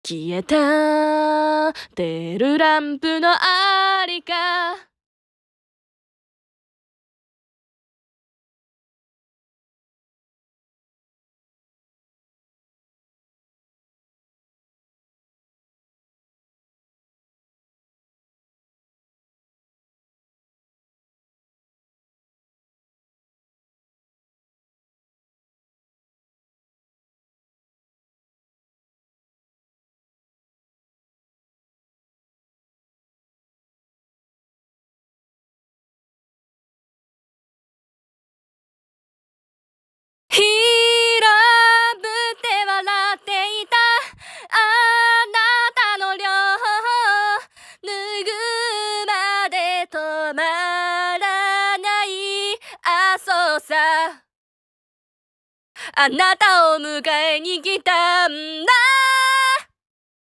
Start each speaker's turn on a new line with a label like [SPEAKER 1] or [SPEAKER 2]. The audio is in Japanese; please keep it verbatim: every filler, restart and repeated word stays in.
[SPEAKER 1] 消えたテールランプのありか。ひらぶって笑っていたあなたの両方脱ぐまで止まらない。あ、そうさ、あなたを迎えに来たんだ。